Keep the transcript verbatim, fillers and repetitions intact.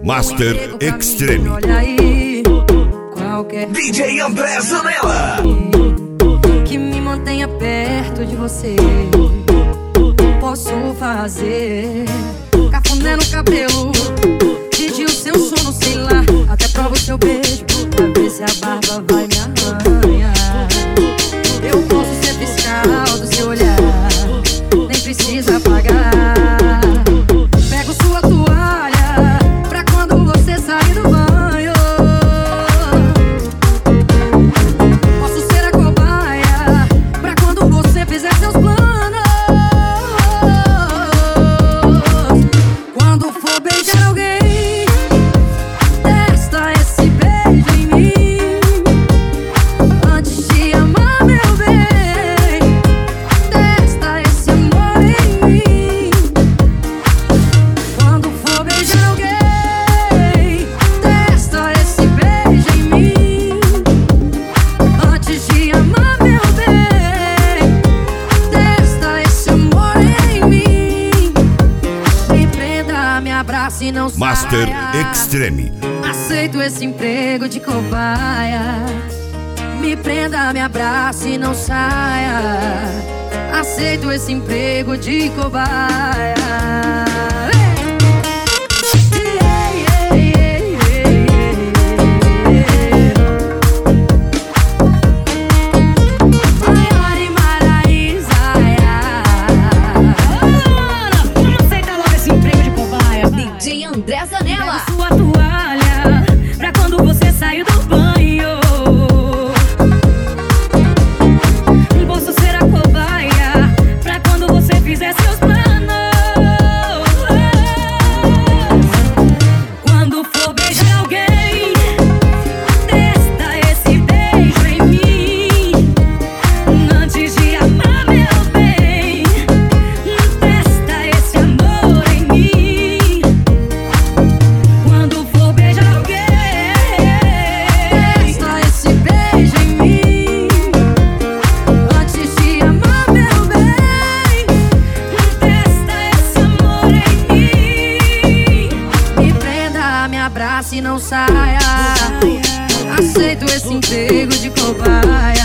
Master Extreme. Olha aí, qualquer D J André Zanella, que me mantenha perto de você, posso fazer cafuné no cabelo, pedir o seu sono, sei lá, até prova o seu beijo, pra ver se a barba vai me arranhar. Eu posso ser fiscal do seu olhar, nem precisa pagar. Pego sua toalha pra quando você sair do banho. Posso ser a cobaia pra quando você fizer seus planos. Quando for beijar alguém, testa esse beijo em mim. Antes de amar, meu bem, testa esse amor em mim. Quando for beijar alguém, testa esse beijo em mim. Antes de amar, meu bem, testa esse amor em mim. Me prenda, me abrace e não saia. Master Extreme. Aceito esse emprego de cobaia. Me prenda, me abrace e não saia. Aceito esse emprego de cobaia. Maior Maraísaia. Vamos aceitar logo esse emprego de cobaia. D J André Zanella. Pega sua toalha pra quando você sair do banho. Posso ser a cobaia pra quando você fizer seus planos. Quando for beijar alguém, testa esse beijo em mim. Antes de amar, meu bem, testa esse amor em mim. Quando for beijar alguém, Testa esse beijo em mim. Antes de amar, meu bem, testa esse amor em mim. me prenda, me abrace e não saia. Aceito esse emprego de cobaia.